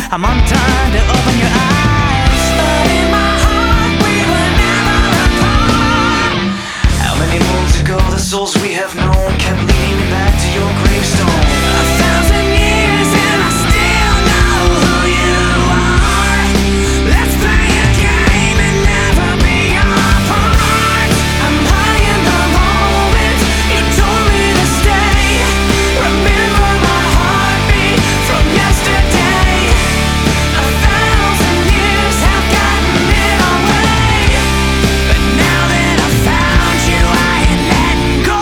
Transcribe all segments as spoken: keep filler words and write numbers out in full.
I'm on time to open your eyes. But in my heart we were never apart. How many moons ago the souls we have known kept leading me back to your gravestone? A thousand years and I still know who you are. Let's play a game and never be apart. I'm high in the moment you told me to stay. Remember my heartbeat from yesterday. A thousand years have gotten in our way, but now that I found you I ain't letting go.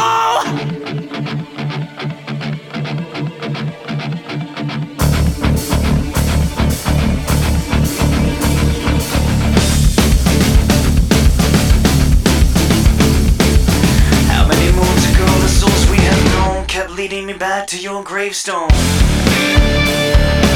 How many moons ago the souls we have known kept leading me back to your gravestone?